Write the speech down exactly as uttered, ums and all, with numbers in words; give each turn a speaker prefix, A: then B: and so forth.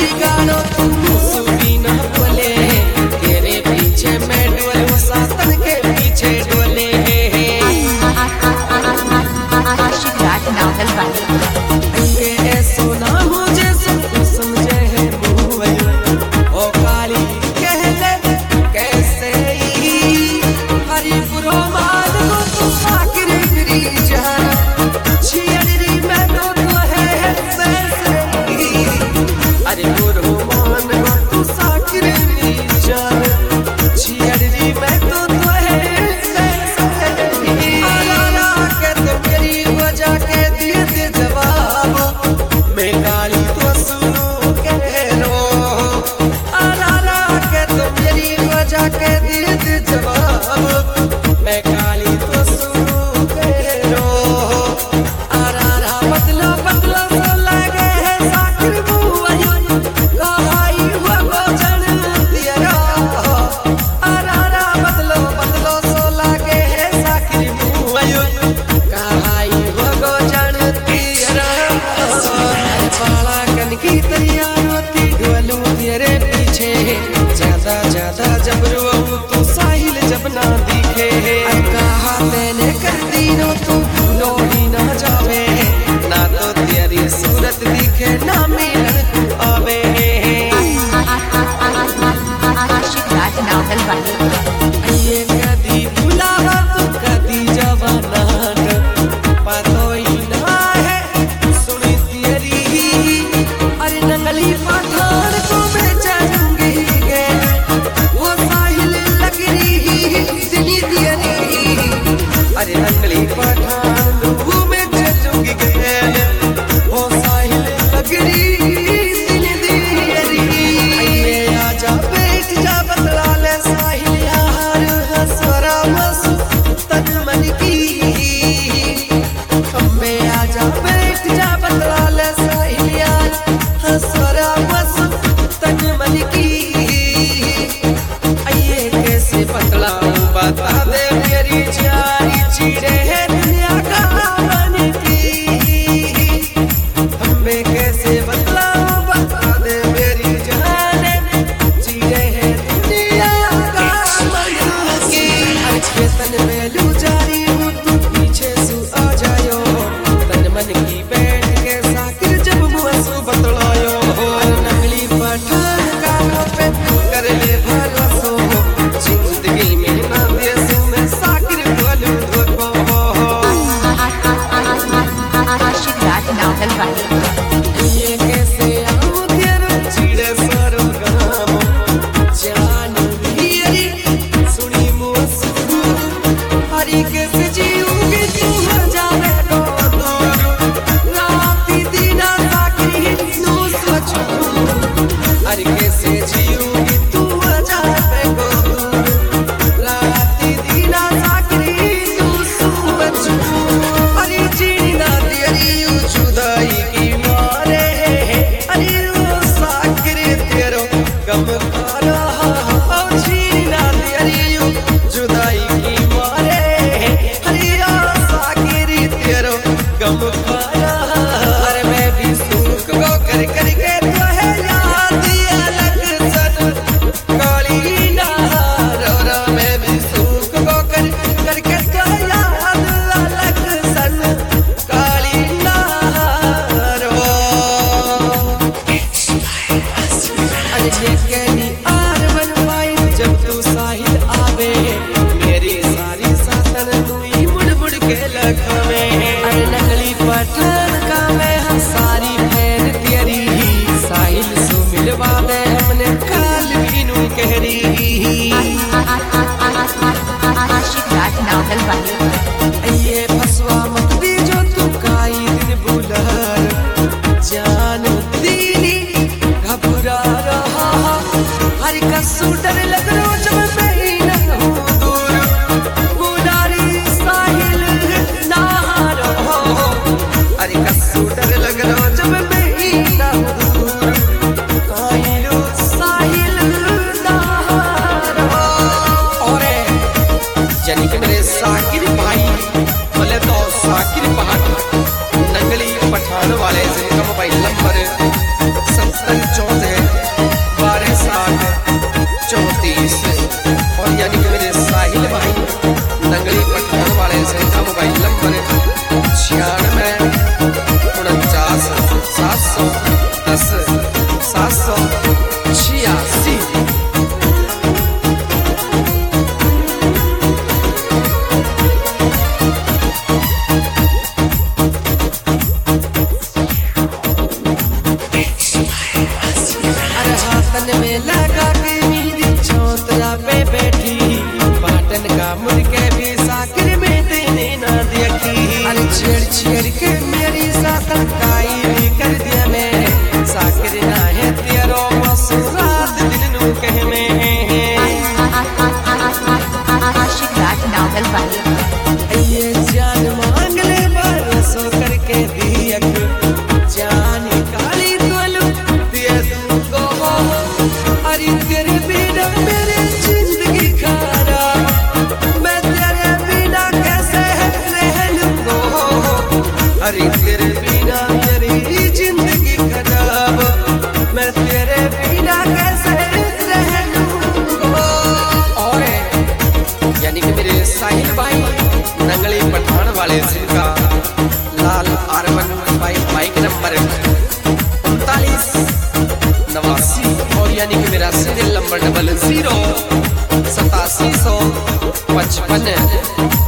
A: बिगाड़ो तुम सुनी ना बोले, तेरे पीछे मैं डोलूं सातन के पीछे डोले। ये सोना मुझे सब समझे है ओ काली कहले कैसे ही हरी पुरो मान को तू साकिर मेरी जान छियरी मैं तो तू है कैसे ही अरे पुरो मान को तू साकिर मेरी जान छियरी मैं तो तू है कैसे ही आला के तो मेरी वजह के दिए दे जवाब मैं काली तो सुनो कह रो आला के तो मेरी वजह के दिए दे जवाब मैं काली तो सुनो कह रो आरा बदला बदला सो लगे है साकिर बुआई कहाई हुआ गोजन तेरा आरा बदलो बदलो सो लगे है साकिर बुआई कहाई हुआ गोजन तेरा बाला कन की तरिया रोती ढोलू तेरे पीछे ज्यादा ज्यादा जब रो तू साहिल जब ना दिखे कहा मैंने कर दी नो तू लोही ना जावे ना तो तेरी सूरत दिखे ना मिलन तू आवे ये कदी बुलावा तू कदी जवाना पतोई ना है सुनी तेरी अरे नंगली पठान को मैं चलूंगी गे वो साहिल लग रही सुनी तेरी अरे नंगली पठान को मैं चलूंगी गे वो साहिल लग रही सुनी तेरी ये आजा बैठ जा बतला ले साहिल यार हसरा मस तन मन की अम्बे आजा बैठ जा बतला ले साहिल यार हसरा मस तन मन की ये कैसे बतलाऊं बता दे मेरी जारी चीरे है दुनिया का मन की अम्बे कैसे बतलाऊं बता दे मेरी जाने चीरे है दुनिया का मन की आज के तन में लू जारी हूँ तू पीछे सु आ जायो तन मन की बैठ के साकिर जब मुँह बतलायो नकली पठान कानों पे कर ले भरोसो जिंदगी में ना देसू में साकिर बोलूं धोखो ये कैसे आऊं तेरे चिड़े सरो गामो जान मेरी सुनी मुझसे हरी कैसे जीऊंगी तू हो जावे तो दूर राती दीना साकिर नू सोचो अरे कैसे जीऊंगी तू हो जावे तो दूर राती दीना साकिर नू सोचो अरे जीना तेरी जुदाई की मारे अरे वो साकिर तेरो गम खाना ओ जीना तेरी जुदाई की मारे अरे वो साकिर तेरो गम खाना अरे मैं भी सुख को कर कर के तो है याद अलग सन काली ना रो रो मैं भी सुख को कर कर के तो याद अलग सन काली ना रो अरे ये कहनी आर बनवाई जब तू साहिल आवे मेरी सारी सातन दुई मुड़ मुड़ के लखावे अरे नकली पठान का मैं हम सारी फैन तेरी साहिल सु मिलवा दे हमने काल भी नू कह रही ये फसवा मत दी जो तू काई दिन बुलार जान दीनी घबरा रहा हर कसू डर लग रो जब मैं ही न हूँ दूर बुलारी साहिल ना रहो अरे कसू डर लग रो जब मैं ही न हूँ दूर काइलो साहिल ना रहो और यानी कि मेरे साकिर भाई छियासी। अरे हाथन में लगा के मेरी चौतरा पे बैठी, पाटन का मुर्गे भी साकिर में देने ना देखी। अरे छेड़ छेड़ के मेरी सातन काई भी कर दिया मैं, साकिर ना है तेरो मसूरात दिल नू कह में
B: आशिक राज नावल वाली
A: ये जान मांग ले बरसो करके दियक, जान काली तोलू दिया तू को। अरे तेरे बिना मेरी जिंदगी खराब, मैं तेरे बिना कैसे रह लूंगा। अरे तेरे बिना मेरी जिंदगी खराब, मैं तेरे बिना कैसे रह लूंगा। और यानी कि मेरे साहिल भाई नंगली पठान वाले जिनका लाल आरवन बाइक बाइक नंबर उनतालीस नवासी, और यानी कि मेरा सीरियल नंबर डबल जीरो सतासी सौ पचपन।